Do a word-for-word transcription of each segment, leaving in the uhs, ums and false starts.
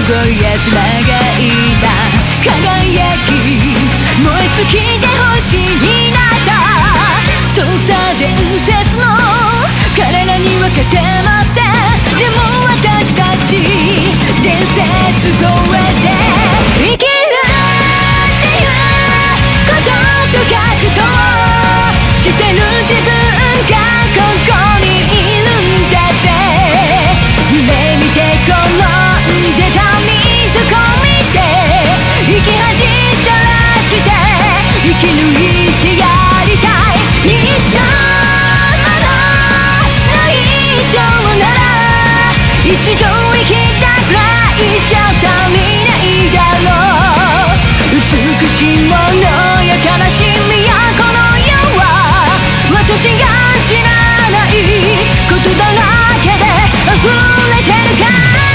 ごい奴らがいた。輝き燃え尽きて星になった。操作伝説の彼らには勝てません。でも私たち伝説超えて生きるっていうことと格闘してる自分がここにいるんだぜ。夢見て転んでた水込みで生き恥さらして生き抜いてやりたい。一生ものの一生なら一度生きたくらいじゃ足りないだろう。美しいものや悲しみやこの世は私が知らないことだらけで溢れてるか。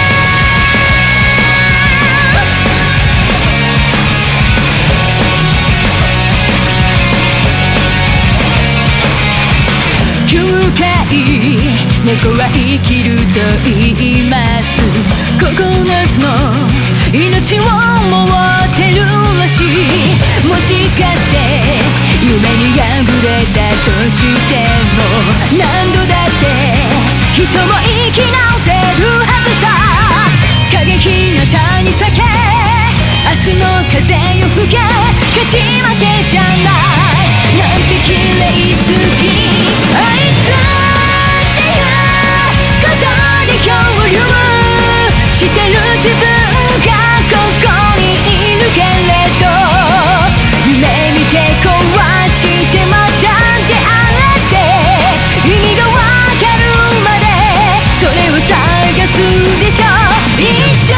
球界猫は生きると言います。ここなつの命を持ってるらしい。もしかして夢に破れたとしても何度だって人も生き直せるはずさ。過激なたに裂け明日の風よ吹け勝ち負けじゃないなんて綺麗すぎ。愛するっていうことで漂流してる自分がここにいるけれど夢見て壊してまた出会って意味がわかるまでそれを探すでしょ。一生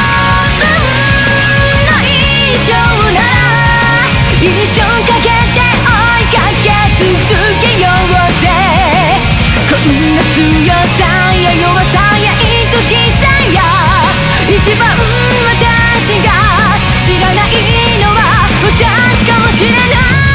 の一生なら一生かけて追いかけ続けようぜ。こんな強さや弱さや愛しさや一番私が知らないのは私かもしれない。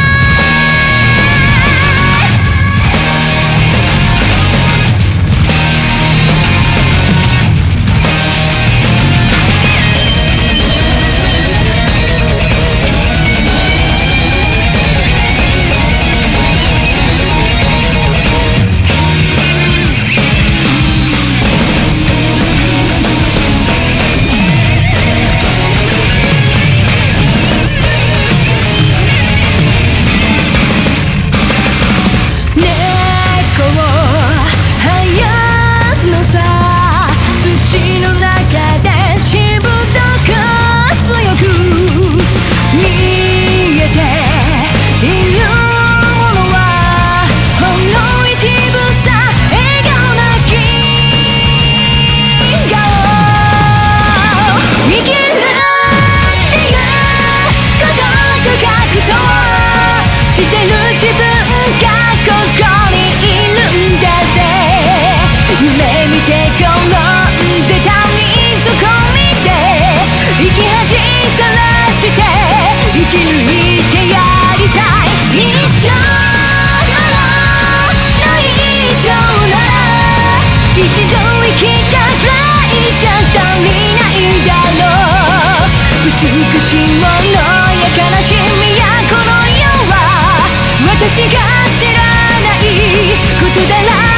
生き抜いてやりたい。一生ものの一生なら一度生きたくらいじゃ足りないだろう。美しいものや悲しみやこの世は私が知らないことだら